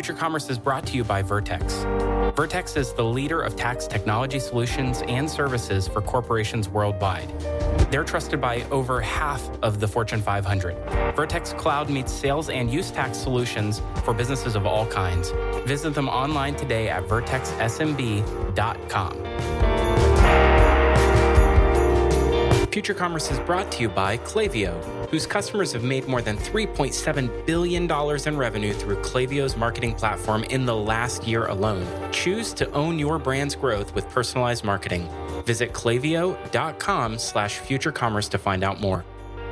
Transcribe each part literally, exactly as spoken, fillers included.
Future Commerce is brought to you by Vertex. Vertex is the leader of tax technology solutions and services for corporations worldwide. They're trusted by over half of the Fortune five hundred. Vertex Cloud meets sales and use tax solutions for businesses of all kinds. Visit them online today at vertex s m b dot com. Future Commerce is brought to you by Klaviyo, whose customers have made more than three point seven billion dollars in revenue through Klaviyo's marketing platform in the last year alone. Choose to own your brand's growth with personalized marketing. Visit klaviyo.com slash futurecommerce to find out more.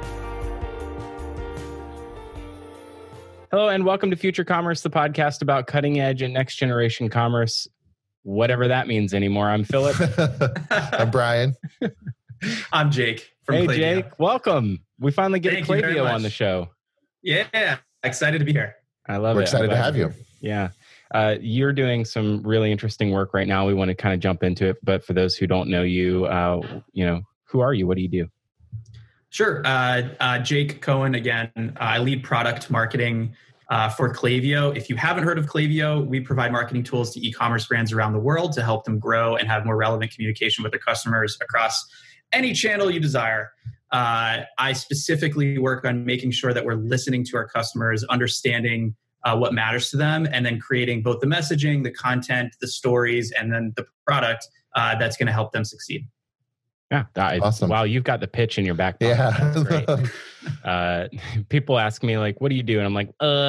Hello, and welcome to Future Commerce, the podcast about cutting edge and next generation commerce, whatever that means anymore. I'm Philip. I'm Brian. I'm Jake from Hey, Klaviyo. Jake, welcome. We finally get Thank you very Klaviyo much. on the show. Yeah, excited to be here. I love We're it. excited I'm to glad have you're you. here. Yeah. Uh, you're doing some really interesting work right now. We want to kind of jump into it. But for those who don't know you, uh, you know, who are you? What do you do? Sure. Uh, uh, Jake Cohen again. Uh, I lead product marketing uh, for Klaviyo. If you haven't heard of Klaviyo, we provide marketing tools to e-commerce brands around the world to help them grow and have more relevant communication with their customers across any channel you desire. Uh, I specifically work on making sure that we're listening to our customers, understanding uh, what matters to them, and then creating both the messaging, the content, the stories, and then the product uh, that's going to help them succeed. Yeah. That is, Awesome. Wow. You've got the pitch in your back pocket. Yeah. That's great. uh, people ask me like, what do you do? And I'm like,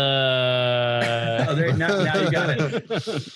uh, Oh, there, now, now you got it.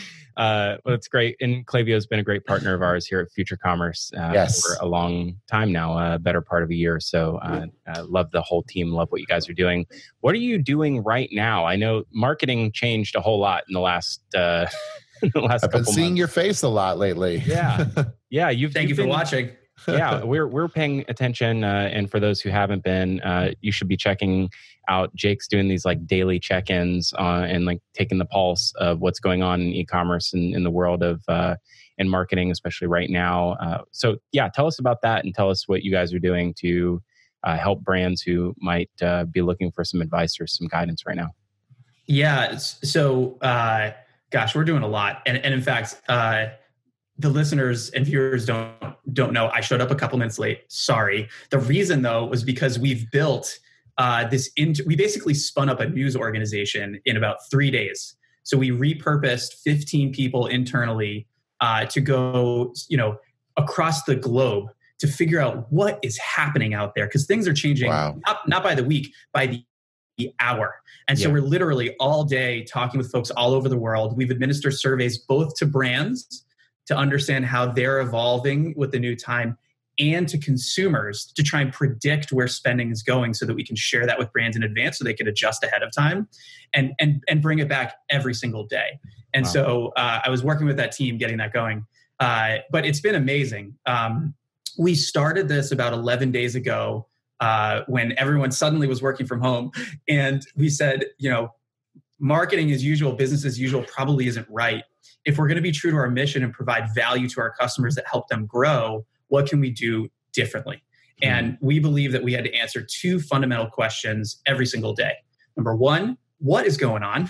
Uh, well, it's great. And Klaviyo has been a great partner of ours here at Future Commerce uh, Yes. for a long time now, a uh, better part of a year. So uh, uh, love the whole team, love what you guys are doing. What are you doing right now? I know marketing changed a whole lot in the last uh, in the last I've been couple seeing months. your face a lot lately. Yeah. Yeah. You've, Thank you you've for been, watching. yeah, we're we're paying attention, uh, and for those who haven't been, uh, you should be checking out. Jake's doing these like daily check-ins uh, and like taking the pulse of what's going on in e-commerce and in the world of uh, in marketing, especially right now. Uh, so yeah, tell us about that and tell us what you guys are doing to uh, help brands who might uh, be looking for some advice or some guidance right now. Yeah. So, uh, gosh, we're doing a lot, and and in fact. Uh, The listeners and viewers don't don't know. I showed up a couple minutes late. Sorry. The reason though was because we've built uh, this. Into, we basically spun up a news organization in about three days. So we repurposed fifteen people internally uh, to go, you know, across the globe to figure out what is happening out there, because things are changing. Wow. Not, not by the week, by the the hour. And so Yeah. we're literally all day talking with folks all over the world. We've administered surveys both to brands to understand how they're evolving with the new time, and to consumers to try and predict where spending is going so that we can share that with brands in advance so they can adjust ahead of time and and and bring it back every single day. And Wow. so uh, I was working with that team getting that going. Uh, but it's been amazing. Um, we started this about eleven days ago uh, when everyone suddenly was working from home. And we said, you know, marketing as usual, business as usual probably isn't right. If we're going to be true to our mission and provide value to our customers that help them grow, what can we do differently? Mm-hmm. And we believe that we had to answer two fundamental questions every single day. Number one, what is going on?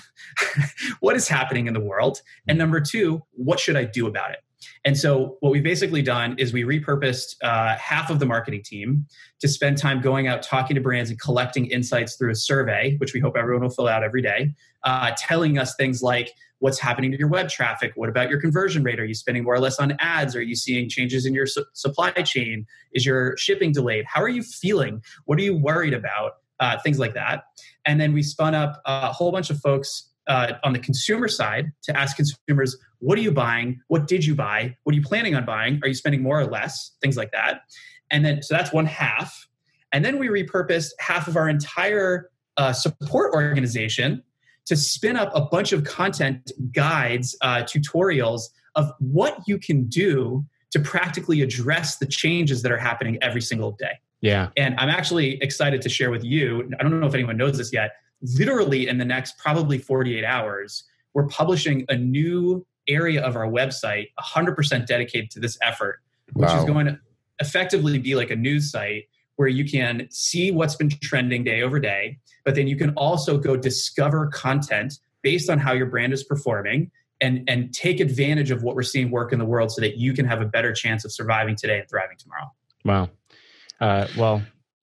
What is happening in the world? And number two, what should I do about it? And so what we've basically done is we repurposed uh, half of the marketing team to spend time going out, talking to brands and collecting insights through a survey, which we hope everyone will fill out every day, uh, telling us things like, what's happening to your web traffic? What about your conversion rate? Are you spending more or less on ads? Are you seeing changes in your su- supply chain? Is your shipping delayed? How are you feeling? What are you worried about? Uh, things like that. And then we spun up a whole bunch of folks uh, on the consumer side to ask consumers, what are you buying? What did you buy? What are you planning on buying? Are you spending more or less? Things like that. And then, so that's one half. And then we repurposed half of our entire uh, support organization to spin up a bunch of content guides, uh, tutorials of what you can do to practically address the changes that are happening every single day. Yeah. And I'm actually excited to share with you, I don't know if anyone knows this yet, literally in the next probably forty-eight hours, we're publishing a new area of our website, one hundred percent dedicated to this effort, which Wow. is going to effectively be like a news site where you can see what's been trending day over day, but then you can also go discover content based on how your brand is performing and, and take advantage of what we're seeing work in the world so that you can have a better chance of surviving today and thriving tomorrow. Wow. Uh, well,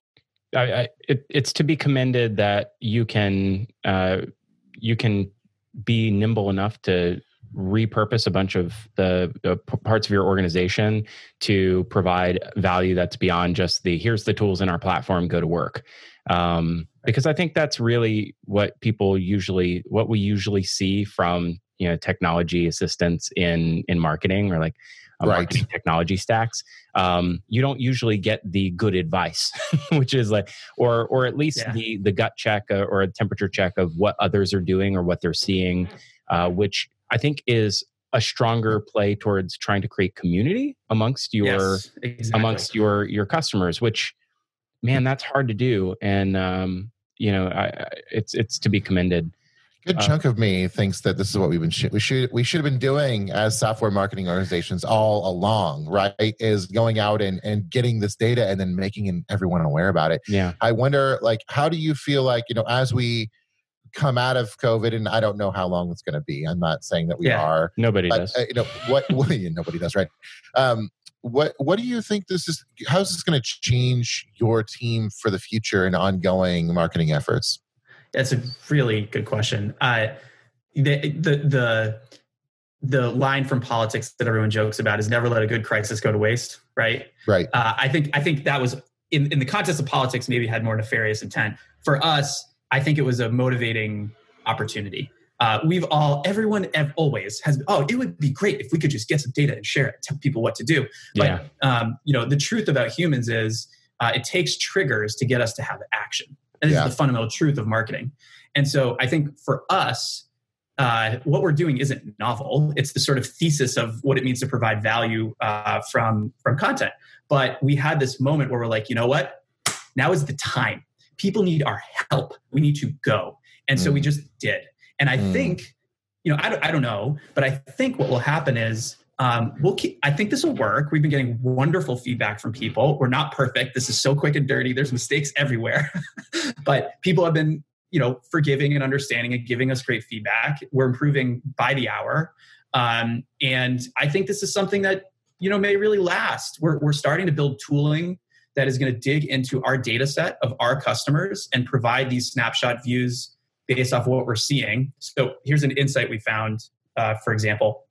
I, I, it, it's to be commended that you can uh, you can be nimble enough to repurpose a bunch of the, the p- parts of your organization to provide value that's beyond just the here's the tools in our platform, go to work. Um, because I think that's really what people usually what we usually see from you know technology assistants in in marketing or like uh, Right. marketing technology stacks. Um, you don't usually get the good advice, which is like, or or at least Yeah. the the gut check uh, or a temperature check of what others are doing or what they're seeing, uh, which I think is a stronger play towards trying to create community amongst your Yes, exactly. amongst your your customers. Which, man, that's hard to do, and um, you know, I, I, it's it's to be commended. Good Uh, chunk of me thinks that this is what we've been sh- we should we should have been doing as software marketing organizations all along, right? Is going out and and getting this data and then making everyone aware about it. Yeah, I wonder, like, how do you feel like, you know, as we come out of COVID, and I don't know how long it's going to be. I'm not saying that we Yeah. are, nobody but does. uh, you know what? what yeah, nobody does, right? Um, what What do you think this is? How is this going to change your team for the future and ongoing marketing efforts? That's a really good question. Uh, the, the the the line from politics that everyone jokes about is never let a good crisis go to waste, right? Right. Uh, I think I think that was in, in the context of politics, maybe had more nefarious intent. For us, I think it was a motivating opportunity. Uh, we've all, everyone ev- always has, oh, it would be great if we could just get some data and share it, tell people what to do. But, Yeah. um, you know, the truth about humans is uh, it takes triggers to get us to have action. And this Yeah. is the fundamental truth of marketing. And so I think for us, uh, what we're doing isn't novel. It's the sort of thesis of what it means to provide value uh, from, from content. But we had this moment where we're like, you know what? Now is the time. People need our help. We need to go. And so Mm. we just did. And I Mm. think, you know, I don't, I don't know, but I think what will happen is um, we'll keep, I think this will work. We've been getting wonderful feedback from people. We're not perfect. This is so quick and dirty. There's mistakes everywhere. But people have been, you know, forgiving and understanding and giving us great feedback. We're improving by the hour. Um, and I think this is something that, you know, may really last. We're, we're starting to build tooling that is going to dig into our data set of our customers and provide these snapshot views based off of what we're seeing. So here's an insight we found, uh, for example.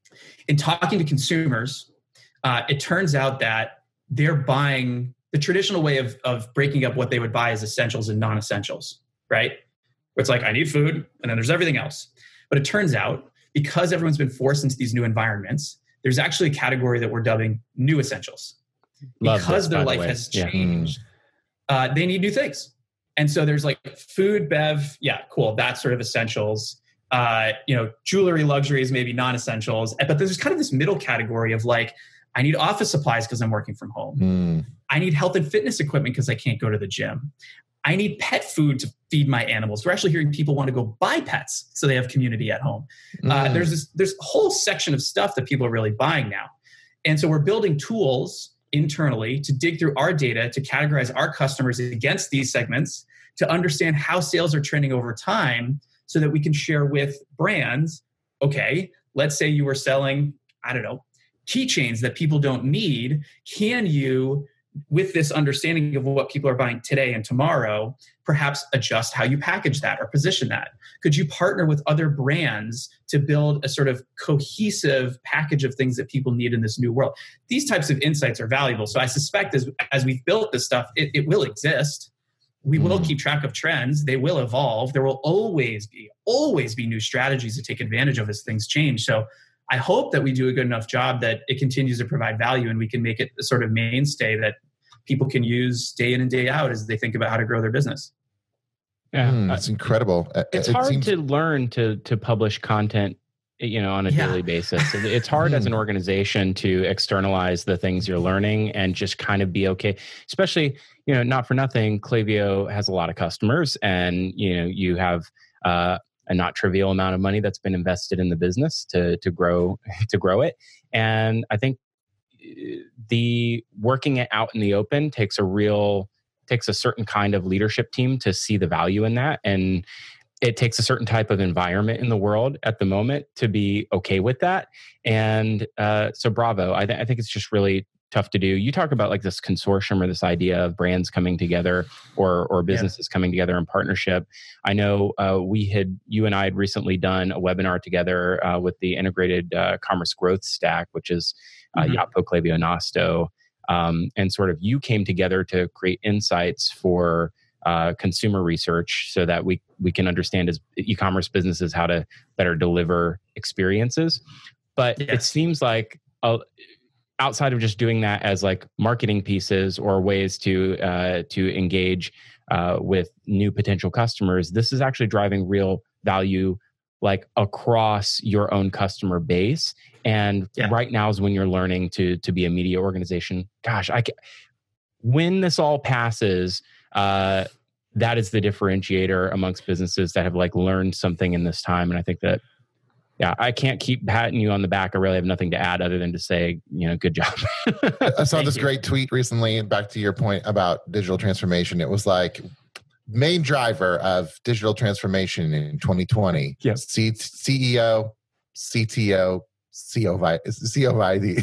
In talking to consumers, uh, it turns out that they're buying the traditional way of, of breaking up what they would buy as essentials and non-essentials, right? Where it's like, I need food, and then there's everything else. But it turns out, because everyone's been forced into these new environments, there's actually a category that we're dubbing new essentials. Love Because this, their by the life way. has Yeah. changed, uh, they need new things. And so there's like food, bev, yeah, cool, that's sort of essentials. Uh, you know, jewelry, luxuries, maybe non-essentials. But there's kind of this middle category of like, I need office supplies because I'm working from home. Mm. I need health and fitness equipment because I can't go to the gym. I need pet food to feed my animals. We're actually hearing people want to go buy pets so they have community at home. Mm. Uh, there's this there's a whole section of stuff that people are really buying now. And so we're building tools internally to dig through our data to categorize our customers against these segments, to understand how sales are trending over time so that we can share with brands, okay, let's say you were selling, I don't know, keychains that people don't need. Can you, with this understanding of what people are buying today and tomorrow, perhaps adjust how you package that or position that? Could you partner with other brands to build a sort of cohesive package of things that people need in this new world? These types of insights are valuable. So I suspect as, as we've built this stuff, it, it will exist. We will Mm. keep track of trends. They will evolve. There will always be, always be new strategies to take advantage of as things change. So I hope that we do a good enough job that it continues to provide value and we can make it a sort of mainstay that people can use day in and day out as they think about how to grow their business. Yeah. Mm, Uh, it's incredible. Uh, it's it hard seems- to learn to to publish content, you know, on a Yeah. daily basis. It- It's hard as an organization to externalize the things you're learning and just kind of be okay. Especially, you know, not for nothing, Klaviyo has a lot of customers, and you know, you have uh, a not trivial amount of money that's been invested in the business to to grow to grow it. And I think uh, the working it out in the open takes a real takes a certain kind of leadership team to see the value in that. And it takes a certain type of environment in the world at the moment to be okay with that. And uh, so bravo. I, th- I think it's just really tough to do. You talk about like this consortium or this idea of brands coming together or or businesses yeah. coming together in partnership. I know uh, we had, you and I had recently done a webinar together uh, with the Integrated uh, Commerce Growth Stack, which is uh, mm-hmm. Yotpo, Klaviyo, Nosto. Um, and sort of you came together to create insights for uh, consumer research so that we we can understand as e-commerce businesses how to better deliver experiences. But yes. it seems like a, outside of just doing that as like marketing pieces or ways to uh, to engage uh, with new potential customers, this is actually driving real value like across your own customer base. And yeah. right now is when you're learning to to be a media organization. Gosh, I can, when this all passes, uh, that is the differentiator amongst businesses that have like learned something in this time. And I think that yeah, I can't keep patting you on the back. I really have nothing to add other than to say, you know, good job. I saw this you. great tweet recently, and back to your point about digital transformation. It was like, main driver of digital transformation in twenty twenty, yes. C- CEO, C T O, C O V I D, C O V I D,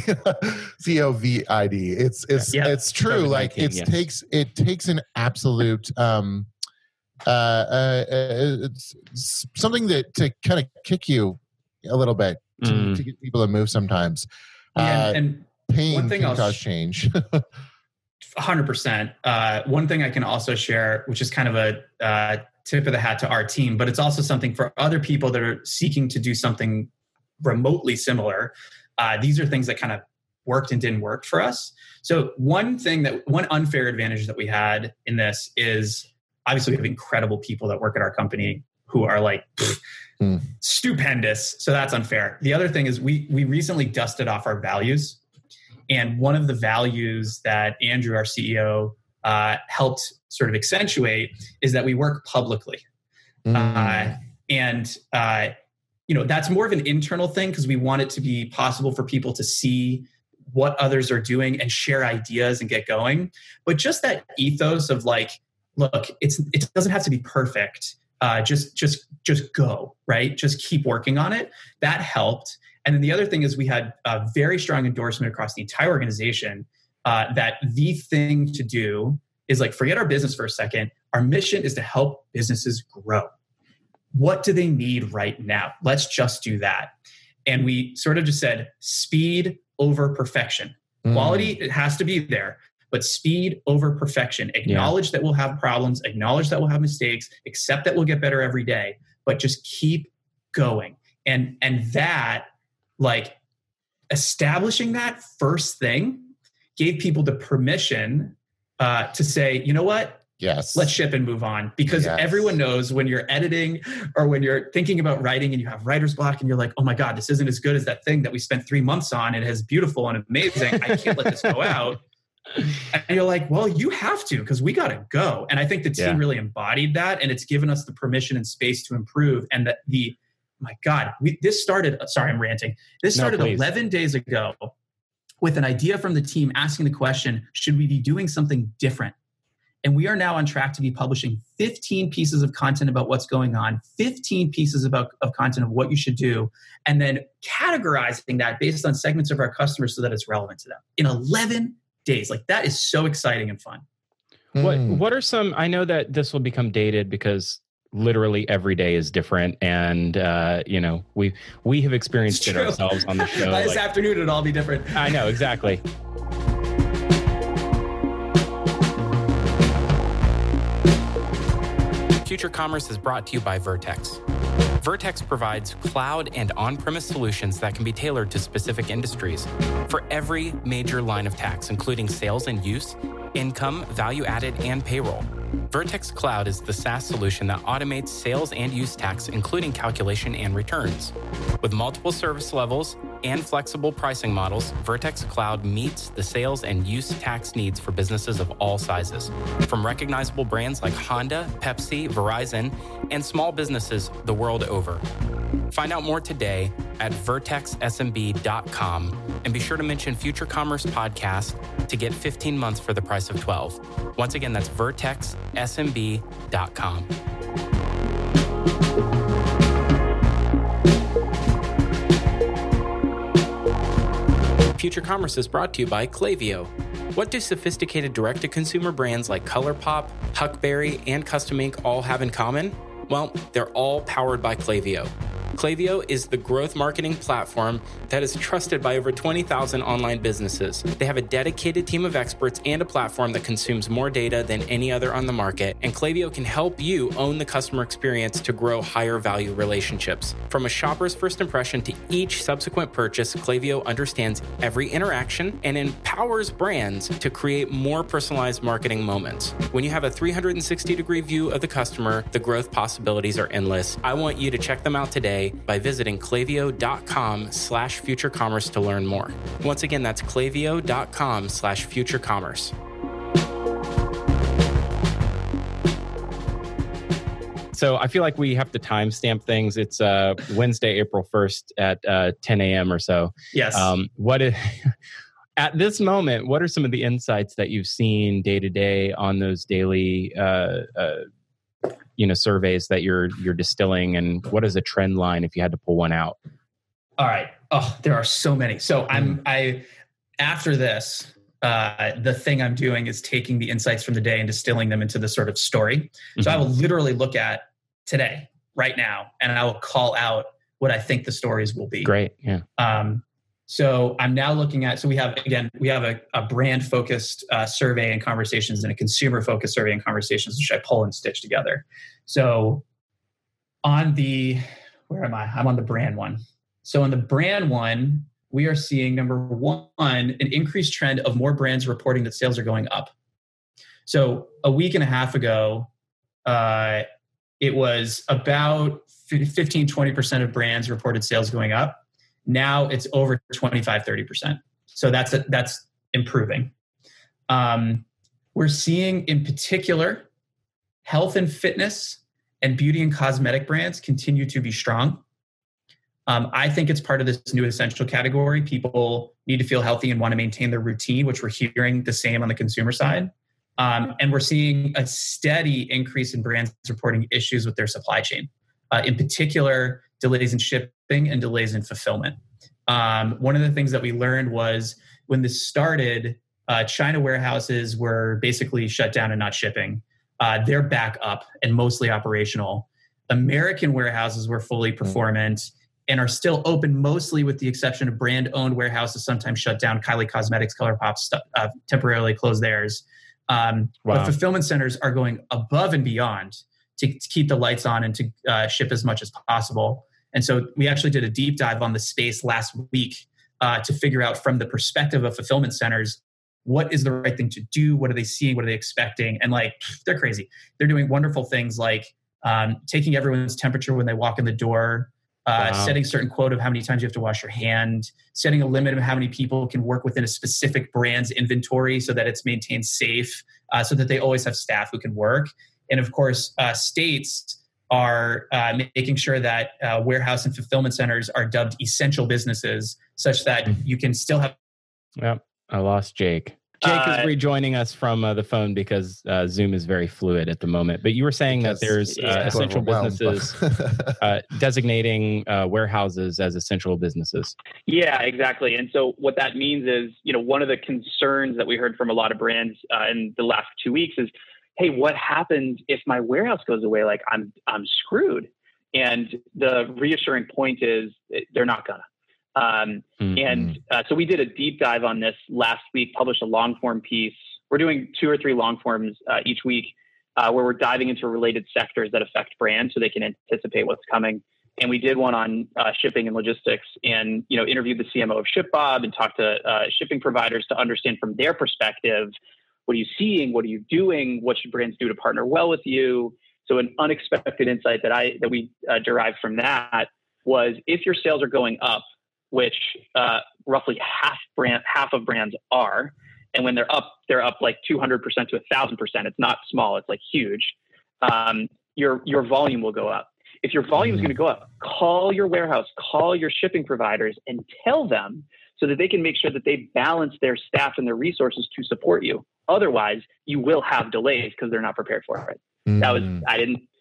C O V I D. It's it's yeah. it's true. Like it yes. takes it takes an absolute um uh, uh it's something that to kind of kick you a little bit to, mm. to get people to move sometimes. Yeah, uh, and pain one thing can I'll cause sh- change. one hundred percent. Uh, one thing I can also share, which is kind of a uh, tip of the hat to our team, but it's also something for other people that are seeking to do something remotely similar. Uh, these are things that kind of worked and didn't work for us. So one thing that, one unfair advantage that we had in this is obviously we have incredible people that work at our company who are like mm. stupendous. So that's unfair. The other thing is we we recently dusted off our values. And one of the values that Andrew, our C E O, uh, helped sort of accentuate is that we work publicly. Mm. Uh, and, uh, you know, that's more of an internal thing because we want it to be possible for people to see what others are doing and share ideas and get going. But just that ethos of like, look, it's it doesn't have to be perfect. Uh, just just just go, right? Just keep working on it. That helped. And then the other thing is we had a very strong endorsement across the entire organization uh, that the thing to do is like, forget our business for a second. Our mission is to help businesses grow. What do they need right now? Let's just do that. And we sort of just said speed over perfection. Mm. Quality, it has to be there, but speed over perfection. Acknowledge yeah. that we'll have problems, acknowledge that we'll have mistakes, accept that we'll get better every day, but just keep going. And, and that, like establishing that first thing gave people the permission uh, to say, you know what? Yes. Let's ship and move on. Because yes. everyone knows when you're editing or when you're thinking about writing and you have writer's block and you're like, oh my God, this isn't as good as that thing that we spent three months on. It is beautiful and amazing. I can't let this go out. And you're like, well, you have to, because we got to go. And I think the team yeah. really embodied that, and it's given us the permission and space to improve. And that the, my God, we, this started, sorry, I'm ranting. This started no, eleven days ago with an idea from the team asking the question, should we be doing something different? And we are now on track to be publishing fifteen pieces of content about what's going on, fifteen pieces about, of content of what you should do, and then categorizing that based on segments of our customers so that it's relevant to them in eleven days. Like that is so exciting and fun. What What are some, I know that this will become dated because literally every day is different. And, uh, you know, we we have experienced it ourselves on the show. This like, afternoon, it'll all be different. I know, exactly. Future Commerce is brought to you by Vertex. Vertex provides cloud and on-premise solutions that can be tailored to specific industries for every major line of tax, including sales and use, income, value added, and payroll. Vertex Cloud is the SaaS solution that automates sales and use tax, including calculation and returns. With multiple service levels and flexible pricing models, Vertex Cloud meets the sales and use tax needs for businesses of all sizes, from recognizable brands like Honda, Pepsi, Verizon, and small businesses the world over. Find out more today at vertex s m b dot com and be sure to mention Future Commerce Podcast to get fifteen months for the price of twelve. Once again, that's vertex s m b dot com. Future Commerce is brought to you by Klaviyo. What do sophisticated direct-to-consumer brands like ColourPop, Huckberry, and Custom Ink all have in common? Well, they're all powered by Klaviyo. Klaviyo is the growth marketing platform that is trusted by over twenty thousand online businesses. They have a dedicated team of experts and a platform that consumes more data than any other on the market, and Klaviyo can help you own the customer experience to grow higher value relationships. From a shopper's first impression to each subsequent purchase, Klaviyo understands every interaction and empowers brands to create more personalized marketing moments. When you have a three hundred sixty degree view of the customer, the growth possibilities are endless. I want you to check them out today by visiting klaviyo.com slash future commerce to learn more. Once again, that's klaviyo.com slash future commerce. So I feel like we have to timestamp things. It's uh, Wednesday, April first at uh, ten a.m. or so. Yes. Um, what is, at this moment, what are some of the insights that you've seen day to day on those daily uh, uh, you know, surveys that you're you're distilling, and what is a trend line if you had to pull one out? All right. Oh, there are so many. So I'm I after this, uh, the thing I'm doing is taking the insights from the day and distilling them into the sort of story. Mm-hmm. So I will literally look at today, right now, and I will call out what I think the stories will be. Great. Yeah. Um, So I'm now looking at, so we have, again, we have a, a brand focused uh, survey and conversations and a consumer focused survey and conversations, which I pull and stitch together. So on the, where am I? I'm on the brand one. So on the brand one, we are seeing, number one, an increased trend of more brands reporting that sales are going up. So a week and a half ago, uh, it was about fifteen, twenty percent of brands reported sales going up. Now it's over twenty-five, thirty percent. So that's a, that's improving. Um, we're seeing in particular health and fitness and beauty and cosmetic brands continue to be strong. Um, I think it's part of this new essential category. People need to feel healthy and want to maintain their routine, which we're hearing the same on the consumer side. Um, and we're seeing a steady increase in brands reporting issues with their supply chain. Uh, in particular, delays in shipping and delays in fulfillment. Um, one of the things that we learned was when this started, uh, China warehouses were basically shut down and not shipping. Uh, they're back up and mostly operational. American warehouses were fully performant and are still open, mostly with the exception of brand-owned warehouses sometimes shut down. Kylie Cosmetics, ColourPop st- uh, temporarily closed theirs. Um, wow. But fulfillment centers are going above and beyond to, to keep the lights on and to uh, ship as much as possible. And so we actually did a deep dive on the space last week uh, to figure out from the perspective of fulfillment centers, what is the right thing to do? What are they seeing? What are they expecting? And like, they're crazy. They're doing wonderful things like um, taking everyone's temperature when they walk in the door, uh, wow. setting certain quote of how many times you have to wash your hand, setting a limit of how many people can work within a specific brand's inventory so that it's maintained safe, uh, so that they always have staff who can work. And of course, uh, states are uh, making sure that uh, warehouse and fulfillment centers are dubbed essential businesses such that you can still have... Yep, I lost Jake. Jake uh, is rejoining us from uh, the phone because uh, Zoom is very fluid at the moment. But you were saying that there's uh, yeah, essential businesses uh, designating uh, warehouses as essential businesses. Yeah, exactly. And so what that means is, you know, one of the concerns that we heard from a lot of brands uh, in the last two weeks is, hey, what happens if my warehouse goes away? Like I'm, I'm screwed. And the reassuring point is they're not gonna. Um, mm-hmm. And uh, so we did a deep dive on this last week, published a long form piece. We're doing two or three long forms uh, each week uh, where we're diving into related sectors that affect brands so they can anticipate what's coming. And we did one on uh, shipping and logistics and, you know, interviewed the C M O of ShipBob and talked to uh, shipping providers to understand from their perspective, what are you seeing? What are you doing? What should brands do to partner well with you? So an unexpected insight that I that we uh, derived from that was if your sales are going up, which uh, roughly half brand half of brands are, and when they're up, they're up like two hundred percent to one thousand percent. It's not small; it's like huge. Um, your your volume will go up. If your volume is going to go up, call your warehouse, call your shipping providers, and tell them so that they can make sure that they balance their staff and their resources to support you. Otherwise, you will have delays because they're not prepared for it. Mm. That was I didn't.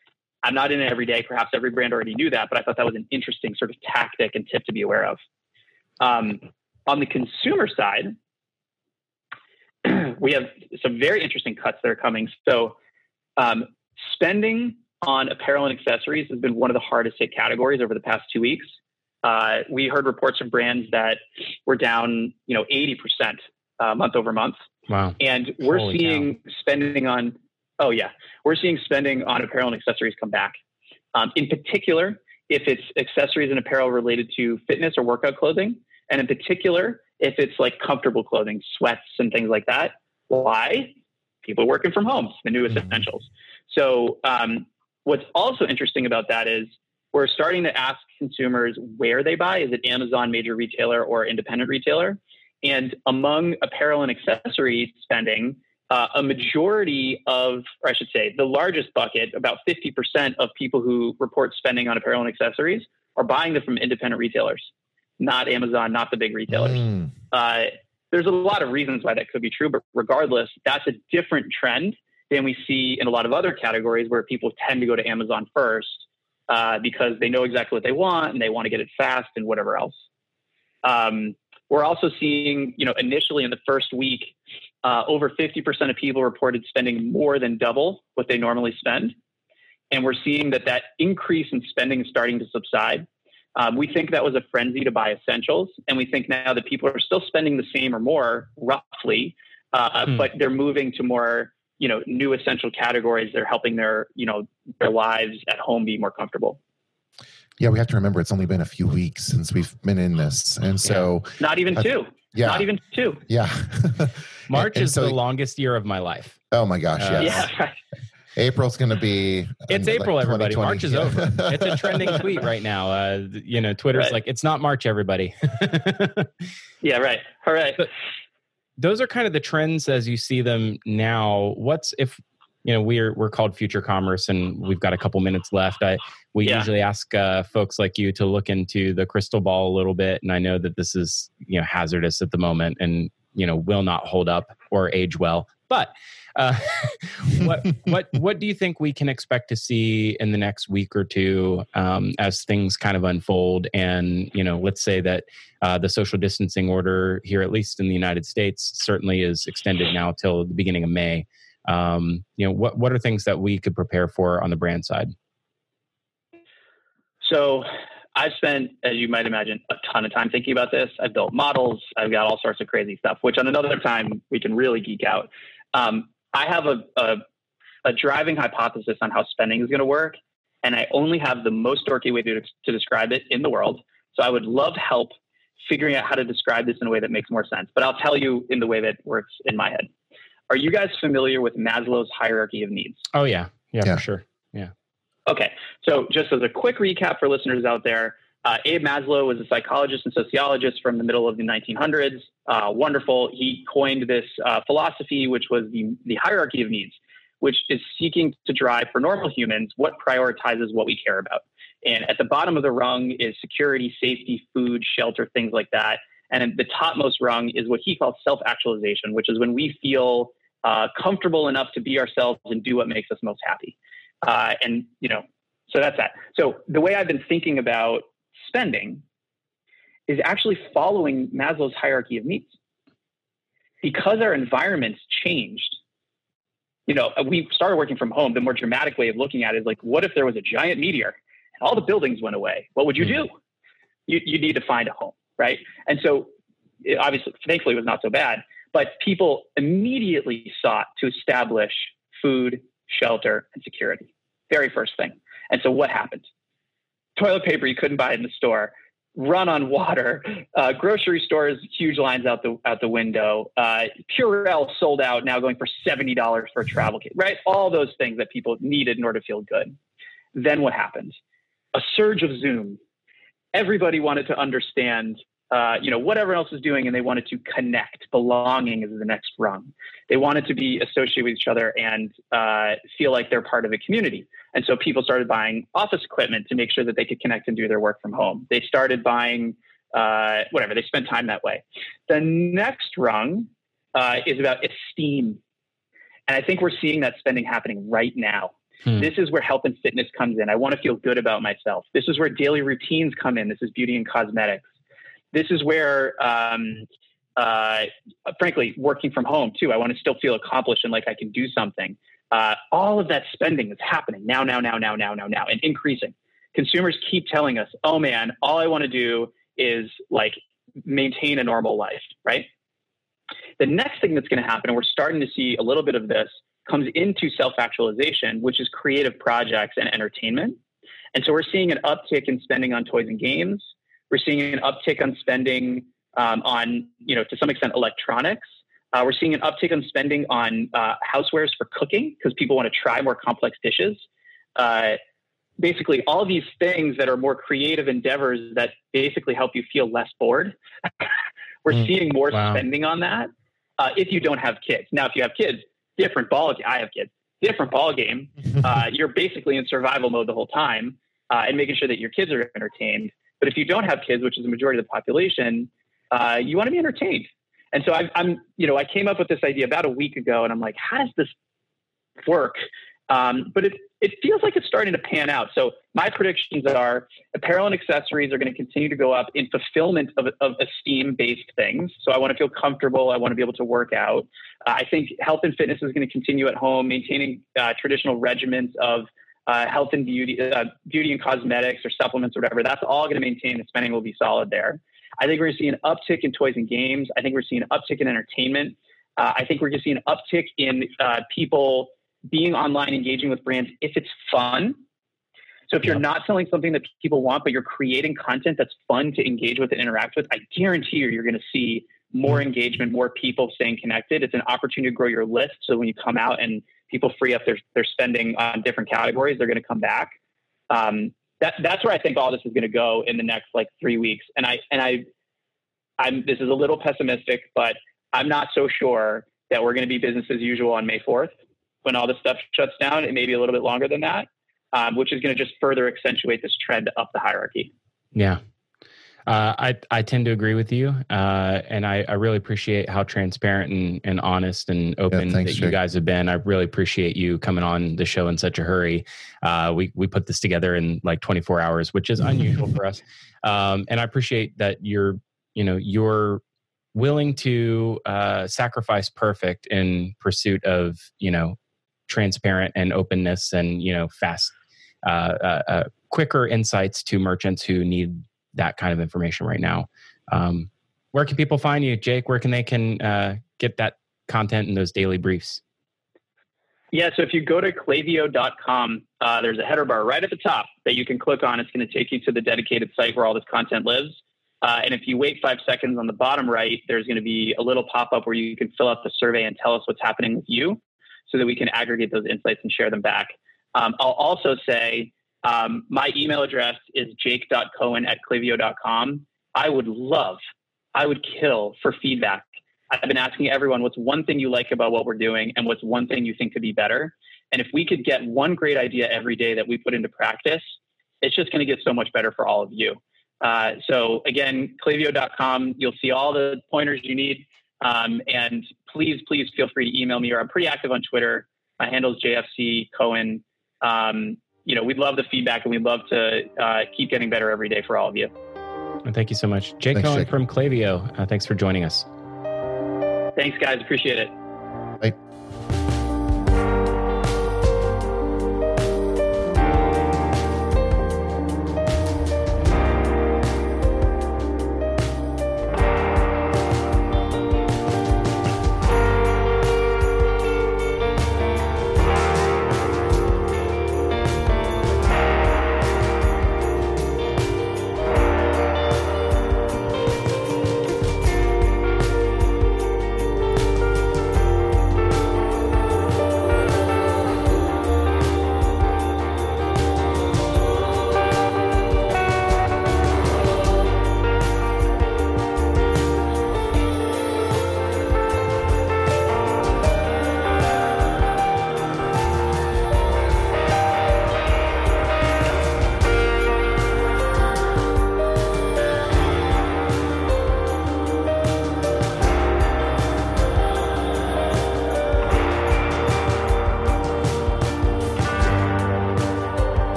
I'm not in it every day. Perhaps every brand already knew that, but I thought that was an interesting sort of tactic and tip to be aware of. Um, on the consumer side, we have some very interesting cuts that are coming. So um, spending on apparel and accessories has been one of the hardest hit categories over the past two weeks. Uh, we heard reports from brands that were down, you know, eighty percent uh, month over month. Wow. And we're Holy seeing cow. spending on, oh yeah, we're seeing spending on apparel and accessories come back. Um, in particular, if it's accessories and apparel related to fitness or workout clothing, and in particular, if it's like comfortable clothing, sweats and things like that. Why? People are working from home, the newest Mm-hmm. essentials. So um, what's also interesting about that is we're starting to ask consumers where they buy. Is it Amazon, major retailer, or independent retailer? And among apparel and accessory spending, uh, a majority of, or I should say, the largest bucket, about fifty percent of people who report spending on apparel and accessories are buying them from independent retailers, not Amazon, not the big retailers. Mm. Uh, there's a lot of reasons why that could be true, but regardless, that's a different trend than we see in a lot of other categories where people tend to go to Amazon first uh, because they know exactly what they want and they want to get it fast and whatever else. Um, we're also seeing, you know, initially in the first week, uh, over fifty percent of people reported spending more than double what they normally spend. And we're seeing that that increase in spending is starting to subside. Um, we think that was a frenzy to buy essentials. And we think now that people are still spending the same or more, roughly, uh, hmm. but they're moving to more, you know, new essential categories. They're helping their, you know, their lives at home be more comfortable. Yeah, we have to remember it's only been a few weeks since we've been in this. And so... Yeah. Not even two. Uh, yeah. Not even two. Yeah. March and, and is so, the longest year of my life. Oh my gosh, uh, yes. Yeah. April's going to be... It's like April, everybody. March is over. It's a trending tweet right now. Uh, you know, Twitter's right. like, it's not March, everybody. Yeah, right. All right. But those are kind of the trends as you see them now. What's if... You know, we're we're called Future Commerce, and we've got a couple minutes left. I we yeah. usually ask uh, folks like you to look into the crystal ball a little bit, and I know that this is you know hazardous at the moment, and you know will not hold up or age well. But uh, what what what do you think we can expect to see in the next week or two um, as things kind of unfold? And you know, let's say that uh, the social distancing order here, at least in the United States, certainly is extended now till the beginning of May. Um, you know, what, what are things that we could prepare for on the brand side? So I've spent, as you might imagine, a ton of time thinking about this. I've built models. I've got all sorts of crazy stuff, which on another time we can really geek out. Um, I have a, a, a driving hypothesis on how spending is going to work. And I only have the most dorky way to, to describe it in the world. So I would love help figuring out how to describe this in a way that makes more sense. But I'll tell you in the way that works in my head. Are you guys familiar with Maslow's hierarchy of needs? Oh, yeah. Yeah, yeah. for sure. Yeah. Okay. So just as a quick recap for listeners out there, uh, Abe Maslow was a psychologist and sociologist from the middle of the nineteen hundreds. Uh, wonderful. He coined this uh, philosophy, which was the, the hierarchy of needs, which is seeking to drive for normal humans what prioritizes what we care about. And at the bottom of the rung is security, safety, food, shelter, things like that. And at the topmost rung is what he calls self-actualization, which is when we feel uh, comfortable enough to be ourselves and do what makes us most happy. Uh, and, you know, so that's that. So the way I've been thinking about spending is actually following Maslow's hierarchy of needs. Because our environment's changed, you know, we started working from home. The more dramatic way of looking at it is like, what if there was a giant meteor and all the buildings went away? What would you do? You, you need to find a home. Right. And so it obviously, thankfully, it was not so bad, but people immediately sought to establish food, shelter, and security. Very first thing. And so what happened? Toilet paper, you couldn't buy it in the store. Run on water. Uh, grocery stores, huge lines out the out the window. Uh, Purell sold out, now going for seventy dollars for a travel kit. Right. All those things that people needed in order to feel good. Then what happened? A surge of Zoom. Everybody wanted to understand, uh, you know, what everyone else was doing, and they wanted to connect. Belonging is the next rung. They wanted to be associated with each other and uh, feel like they're part of a community. And so people started buying office equipment to make sure that they could connect and do their work from home. They started buying uh, whatever. They spent time that way. The next rung uh, is about esteem. And I think we're seeing that spending happening right now. Hmm. This is where health and fitness comes in. I want to feel good about myself. This is where daily routines come in. This is beauty and cosmetics. This is where, um, uh, frankly, working from home too. I want to still feel accomplished and like I can do something. Uh, all of that spending is happening now, now, now, now, now, now, now, and increasing. Consumers keep telling us, oh man, all I want to do is like maintain a normal life, right? The next thing that's going to happen, and we're starting to see a little bit of this, comes into self-actualization, which is creative projects and entertainment. And so we're seeing an uptick in spending on toys and games. We're seeing an uptick on spending um, on, you know, to some extent, electronics. Uh, we're seeing an uptick on spending on uh, housewares for cooking because people want to try more complex dishes. Uh, basically, all these things that are more creative endeavors that basically help you feel less bored. We're mm, seeing more wow. spending on that uh, if you don't have kids. Now, if you have kids, different ball. I have kids. Different ball game. Uh, you're basically in survival mode the whole time uh, and making sure that your kids are entertained. But if you don't have kids, which is the majority of the population, uh, you want to be entertained. And so I, I'm, you know, I came up with this idea about a week ago, and I'm like, how does this work? Um, but it it feels like it's starting to pan out. So my predictions are apparel and accessories are going to continue to go up in fulfillment of, of esteem-based things. So I want to feel comfortable. I want to be able to work out. Uh, I think health and fitness is going to continue at home, maintaining uh, traditional regimens of uh, health and beauty, uh, beauty and cosmetics or supplements or whatever. That's all going to maintain. The spending will be solid there. I think we're going to see an uptick in toys and games. I think we're seeing an uptick in entertainment. Uh, I think we're going to see an uptick in uh, people being online, engaging with brands if it's fun. So if you're not selling something that people want, but you're creating content that's fun to engage with and interact with, I guarantee you, you're going to see more engagement, more people staying connected. It's an opportunity to grow your list. So when you come out and people free up their, their spending on different categories, they're going to come back. Um, that, that's where I think all this is going to go in the next like three weeks. And I, and I, I'm, this is a little pessimistic, but I'm not so sure that we're going to be business as usual on May fourth. When all this stuff shuts down. It may be a little bit longer than that, um, which is going to just further accentuate this trend up the hierarchy. Yeah. Uh, I, I tend to agree with you. Uh, and I, I really appreciate how transparent and, and honest and open yeah, thanks, that you Jake. guys have been. I really appreciate you coming on the show in such a hurry. Uh, we, we put this together in like twenty-four hours, which is unusual for us. Um, and I appreciate that you're, you know, you're willing to uh, sacrifice perfect in pursuit of, you know, transparent and openness and, you know, fast, uh, uh, uh, quicker insights to merchants who need that kind of information right now. Um, where can people find you, Jake? Where can they can uh, get that content and those daily briefs? Yeah, so if you go to Klaviyo dot com, uh, there's a header bar right at the top that you can click on. It's going to take you to the dedicated site where all this content lives. Uh, and if you wait five seconds on the bottom right, there's going to be a little pop-up where you can fill out the survey and tell us what's happening with you, so that we can aggregate those insights and share them back. Um, I'll also say um, my email address is jake dot cohen at klaviyo dot com. I would love, I would kill for feedback. I've been asking everyone, what's one thing you like about what we're doing and what's one thing you think could be better? And if we could get one great idea every day that we put into practice, it's just going to get so much better for all of you. Uh, so again, klaviyo dot com, you'll see all the pointers you need. Um, and please, please feel free to email me, or I'm pretty active on Twitter. My handle is J F C Cohen. Um, you know, we'd love the feedback and we'd love to uh, keep getting better every day for all of you. Well, thank you so much. Jake Thanks, Cohen Jake. from Klaviyo. Uh, thanks for joining us. Thanks, guys. Appreciate it. Bye.